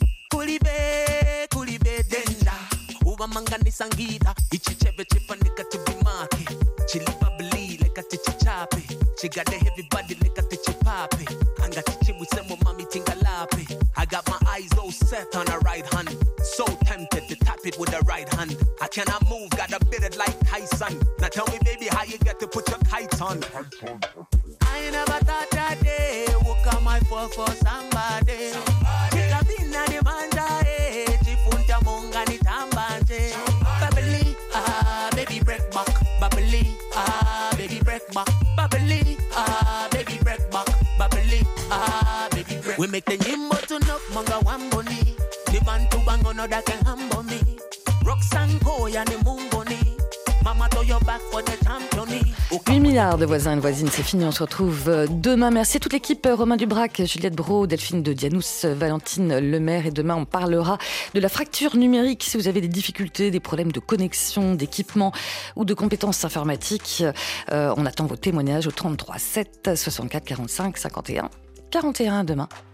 Kulibe danger. Uba mangani sangita. Ichichebe chipanika to be market. Chili bubbly like a tichichape. She got the heavy body like a tichipape. Anga tichi with some mommy tingalape. I got my eyes all set on her right hand. So tempted to tap it with the right hand. I cannot move, got a bit like Tyson. Now tell me baby how you get to put your kite on. I never thought that day would come I fall for somebody. Tika bina ni manja chifunta mongani tambanje. Babili baby break back. Babili baby break back. Babili baby break back. Babili baby break. We make the nyimbo to knock manga wamboni. The bantu bango no that can humble me. Roxanne Goya ni mungoni. Mama to your back for the champion. 8 milliards de voisins et de voisines, c'est fini, on se retrouve demain. Merci à toute l'équipe, Romain Dubrac, Juliette Brault, Delphine de Dianous, Valentine Lemaire. Et demain, on parlera de la fracture numérique. Si vous avez des difficultés, des problèmes de connexion, d'équipement ou de compétences informatiques, on attend vos témoignages au 33 7 64 45 51 41 demain.